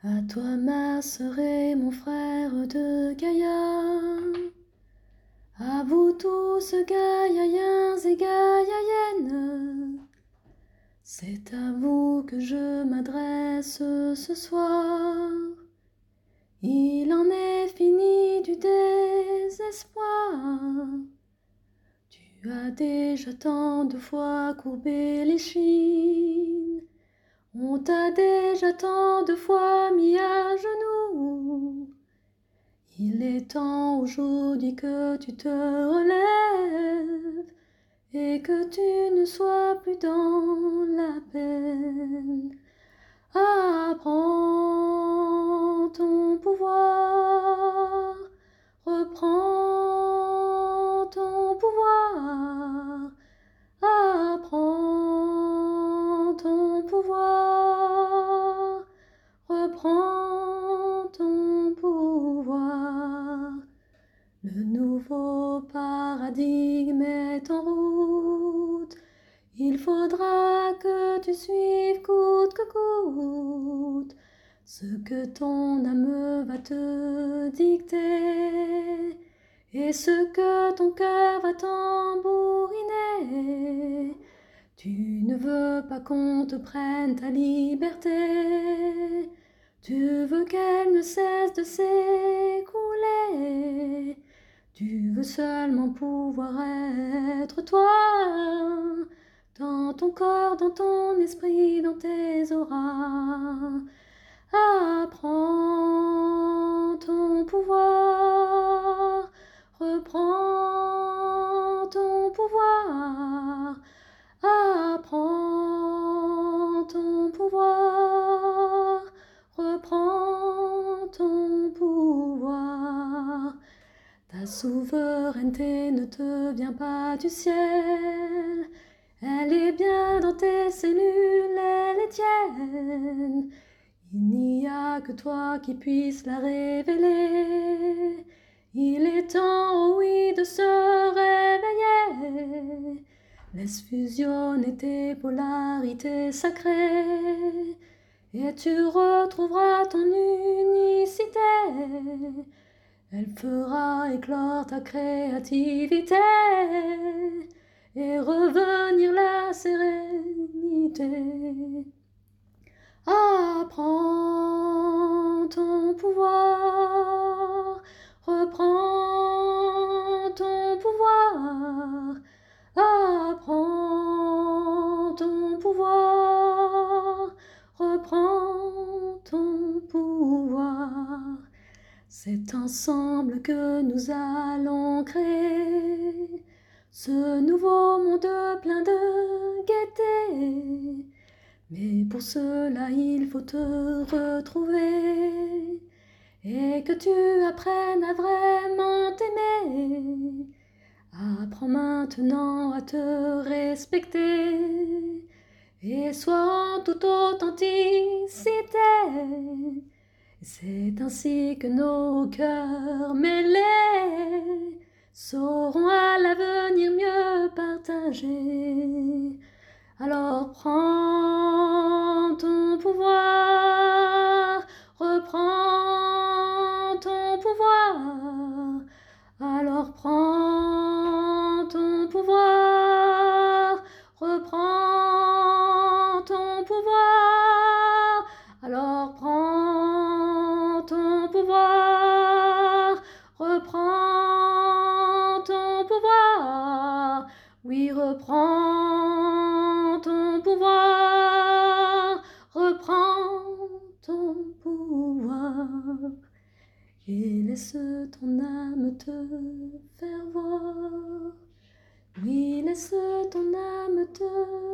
À toi ma sœur et mon frère de Gaïa, à vous tous Gaïaïens et Gaïaïennes, c'est à vous que je m'adresse ce soir. Il en est fini du désespoir. Tu as déjà tant de fois courbé les chines. On t'a déjà tant de fois mis à genoux. Il est temps aujourd'hui que tu te relèves et que tu ne sois plus dans la peine. Apprends ton pouvoir, reprends ton pouvoir, apprends ton pouvoir, reprends ton pouvoir. Le nouveau paradigme est en route. Il faudra que tu suives coûte que coûte ce que ton âme va te dicter et ce que ton cœur va tambouriner. Tu ne veux pas qu'on te prenne ta liberté, tu veux qu'elle ne cesse de s'écouler. Tu veux seulement pouvoir être toi, dans ton corps, dans ton esprit, dans tes auras. Apprends ton pouvoir, reprends ton pouvoir. Apprends ton pouvoir, reprends ton pouvoir. Ta souveraineté ne te vient pas du ciel, elle est bien dans tes cellules, elle est tienne. Il n'y a que toi qui puisses la révéler. Il est temps, oh oui, de se réveiller. Laisse fusionner tes polarités sacrées et tu retrouveras ton unicité. Elle fera éclore ta créativité et revenir la sérénité. Apprends ton pouvoir, reprends ton pouvoir. Apprends ton pouvoir, reprends ton pouvoir. C'est ensemble que nous allons créer ce nouveau monde plein de gaieté. Mais pour cela il faut te retrouver et que tu apprennes à vraiment t'aimer. Apprends maintenant à te respecter et sois en toute authenticité. C'est ainsi que nos cœurs mêlés sauront à l'avenir mieux partager. Alors prends ton pouvoir, reprends ton pouvoir. Alors prends ton pouvoir, reprends ton pouvoir. Alors prends ton pouvoir, reprends ton pouvoir. Oui, reprends ton pouvoir, reprends ton pouvoir. Et laisse ton âme te faire voir. Oui, laisse ton âme te